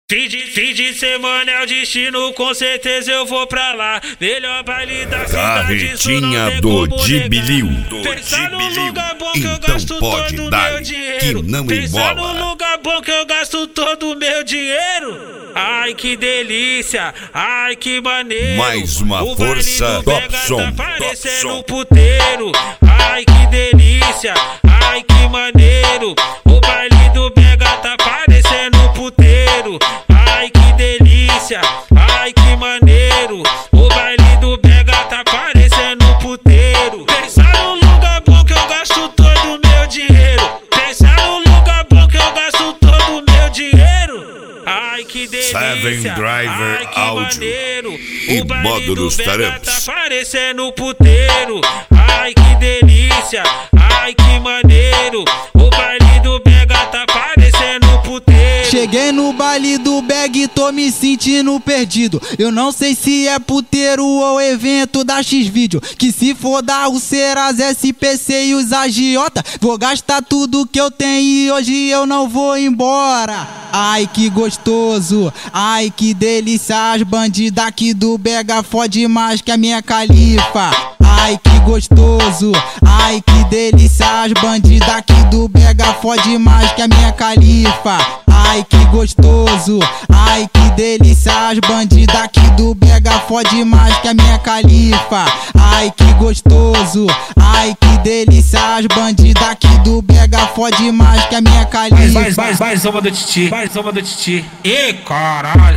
Fim de semana é o destino, com certeza eu vou pra lá. Melhor baile da cidade, Carretinha do Dibilil. Pensar num lugar bom que eu Então gasto pode todo o dar meu dinheiro. que não Pensar embola. num lugar bom que eu gasto todo o meu dinheiro. Ai que delícia, ai que maneiro. Mais uma o força, Dobson, Dobson, tá parecendo Dobson. um puteiro. Ai que delícia, ai que maneiro. O baile do Bega tá parecendo um puteiro. Ai que delícia, ai que maneiro. O baile do Bega tá parecendo um puteiro. Pensar num lugar bom que eu gasto todo o meu dinheiro. Pensar num lugar bom que eu gasto todo o meu dinheiro. Ai que delícia, Seven Driver ai que áudio maneiro. e O baile módulos do Bega tarantes. tá parecendo um puteiro. Ai que delícia, ai que maneiro. O baile do Bega tá parecendo um puteiro. Cheguei no baile do Bag e tô me sentindo perdido. Eu não sei se é puteiro ou evento da X-Video. Que se for dar o Ceras, SPC e os agiota, vou gastar tudo que eu tenho e hoje eu não vou embora. Ai que gostoso, ai que delícia. As bandidas aqui do Bega fode mais que a minha califa. Ai que gostoso, ai que delícia. As bandidas aqui do Bega fode mais que a minha califa. Ai que gostoso, ai que delícia. As bandidas aqui do Bega fode mais que a minha califa. Ai que gostoso, ai que delícia. As bandidas aqui do Bega fode mais que a minha califa. Mais uma do Titi, mais uma do Titi. E caralho,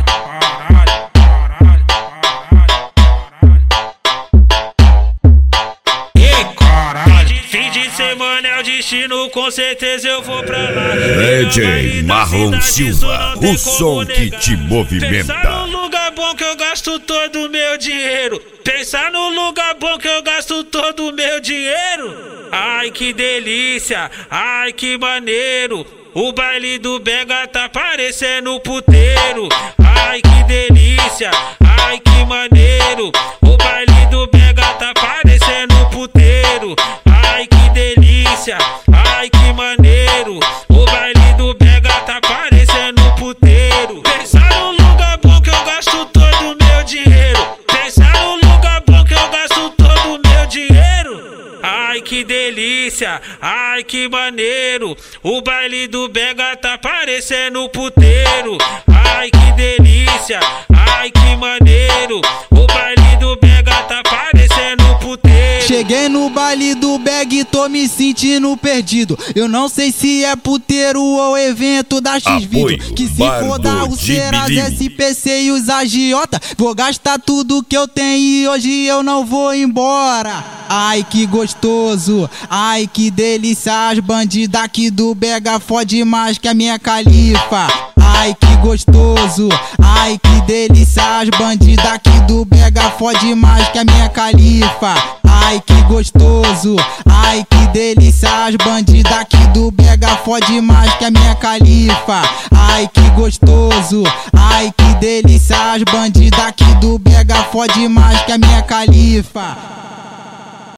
Fim de semana é o destino, com certeza eu vou pra lá. DJ Marlon Silva, o som que te Pensar movimenta. num lugar bom que eu gasto todo o meu dinheiro. Pensar num lugar bom que eu gasto todo o meu dinheiro. Ai que delícia, ai que maneiro. O baile do Bega tá parecendo um puteiro. Ai que delícia, ai que maneiro. O baile do Bega tá parecendo um puteiro. Ai que delícia, ai que maneiro. O baile do Bega tá parecendo um puteiro. Pensar num lugar bom que eu gasto todo o meu dinheiro. Pensar num lugar bom que eu gasto todo o meu dinheiro. Ai que delícia, ai que maneiro. O baile do Bega tá parecendo um puteiro. Ai que delícia, ai que maneiro. O baile do Bega tá parecendo um puteiro. Cheguei no baile do Bag e tô me sentindo perdido. Eu não sei se é puteiro ou evento da X-Video. Apoio, Que se Bar for do dar o Ceras, Dibilil. SPC e os agiota, vou gastar tudo que eu tenho e hoje eu não vou embora. Ai que gostoso, ai que delícia. As bandidas aqui do Bega fode mais que a minha califa. Ai que gostoso, ai que delícia. As bandidas aqui do Bega fode mais que a minha califa. Ai que gostoso, ai que delícia. As bandidas aqui do Bega fode mais que a minha califa. Ai que gostoso, ai que delícia. As bandidas aqui do Bega fode mais que a minha califa.